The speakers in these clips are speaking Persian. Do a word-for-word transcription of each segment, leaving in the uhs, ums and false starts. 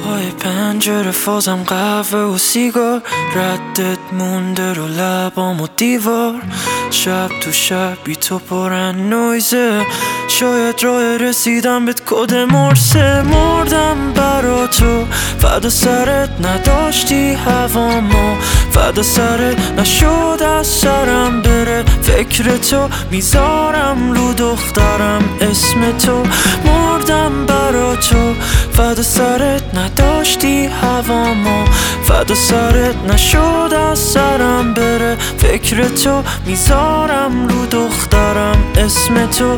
پای پنجره فازم قهوه و سیگار، ردت مونده رو لبام و دیوار. شب تو شب بی تو پرن نویزه، شاید راه رسیدم بهت کد مرسه. مردم برا تو فدا سرت، نداشتی هوامو فدا سرت. نشد از سرم بره فکر تو، میذارم رو دخترم اسم تو. مردم برا تو فدا سرت، نداشتی هوامو فدا سرت. نشد از سرم بره فکر تو، میذارم رو دخترم اسم تو.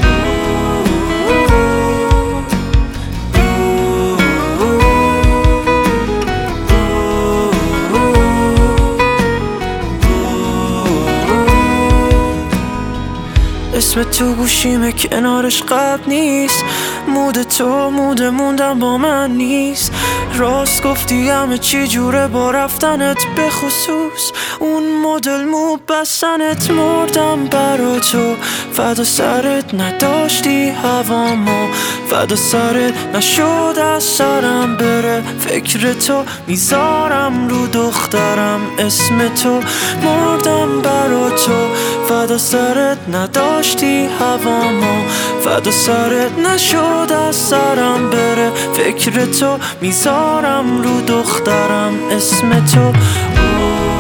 اسم تو گوشیمه کنارش قبل نیست، مود تو مود موندم با من نیست. راست گفتی همه چی جوره با رفتنت، به خصوص اون مدل مو بستنت. مردم برا تو فدا سرت، نداشتی هوامو فدا سرت. نشد از سرم بره فکر تو، میذارم رو دخترم اسم تو. مردم برا تو فدا سرت، نداشتی هوامو فدا سرت. نشد از سرم بره فکر تو، میذارم رو دخترم اسم تو.